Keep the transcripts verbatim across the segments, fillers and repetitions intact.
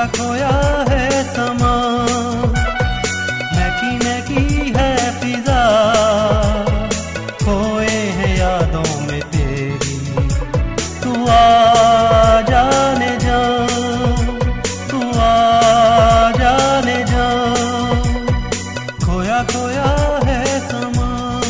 खोया है समा, महकी महकी है फिजा, खोए हैं यादों में तेरी। तू आ जाने जा, तू आ जाने जा, खोया खोया है समा।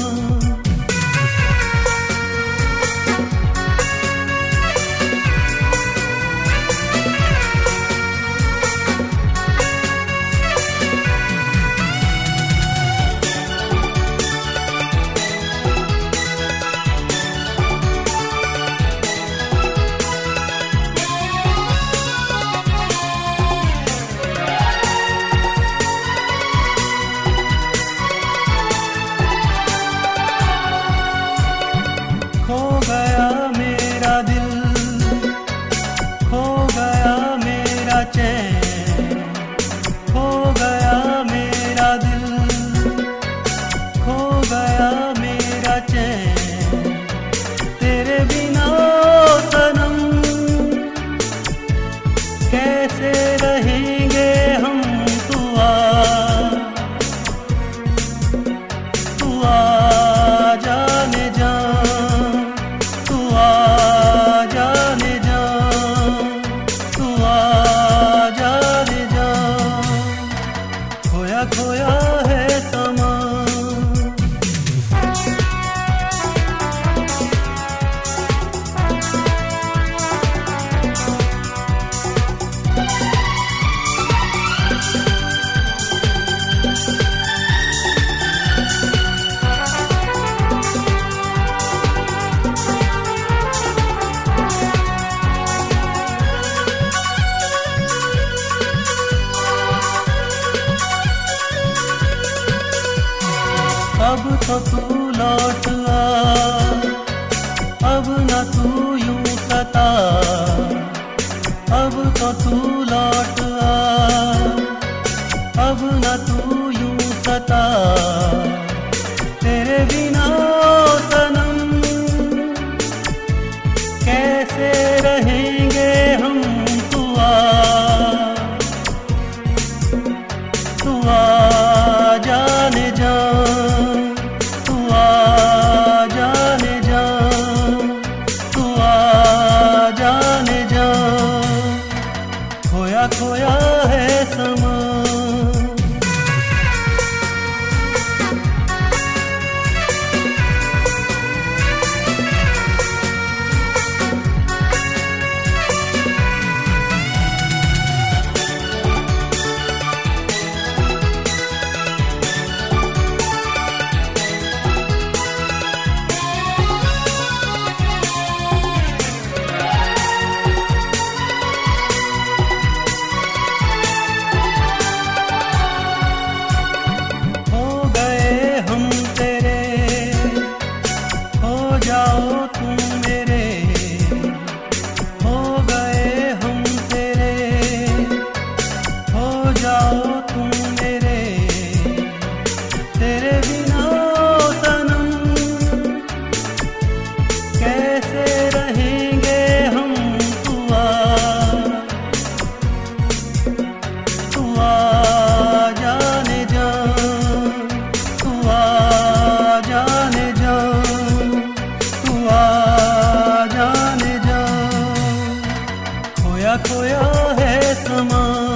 खो गया मेरा दिल, खो गया मेरा चैन, खो गया मेरा दिल, खो गया मेरा चैन, तेरे बिना सनम कैसे रहेंगे हम। तू आ, तू आ जाने जा, खोया खोया है समा। अब तो तू लौट आ, अब न तू यूं सता, अब तो तू लौट आ, अब न तू यूं सता, तेरे बिना सनम कैसे रहेंगे हम। तू आ, तू आ जाने जा, खोया खोया है समा। जाओ तुम मेरे, हो गए हम तेरे, हो जाओ तुम मेरे, तेरे बिना सनम कैसे रहेंगे हम। तू आ, तू आ जाने जा, तू आ जाने जा, खोया खोया है समा।